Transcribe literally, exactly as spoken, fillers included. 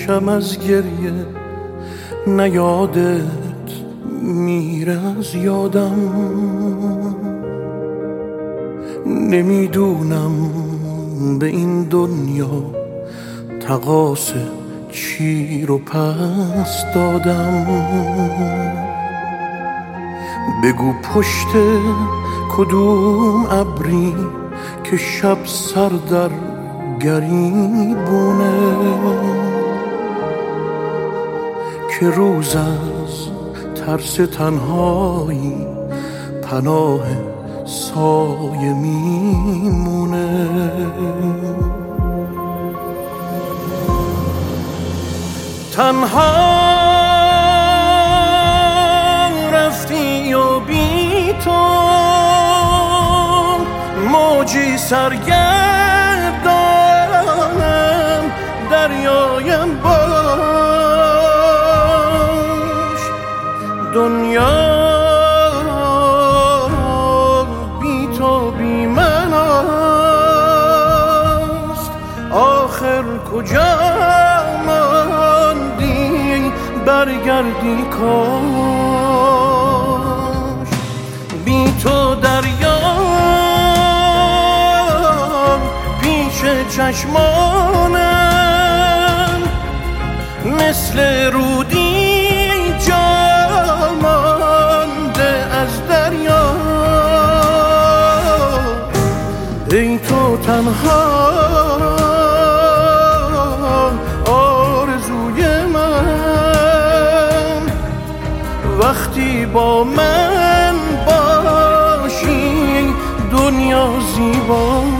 کم از گریه نیادت میره از یادم. نمیدونم به این دنیا تقاص چی رو پس دادم. بگو پشت کدوم ابری که شب سر در گریبونه، که روز از ترس تنهایی پناه سایه میمونه. تنها رفتی و بی تو موجی سرگردانم دریایم باش. دنیا بی تو بی من است، آخر کجا ماندی برگردی کاش. بی تو دریا پیش چشمانم مثل رودی جا مانده از دریا. ای تو تنها آرزوی من، وقتی با من باشی دنیا زیبا.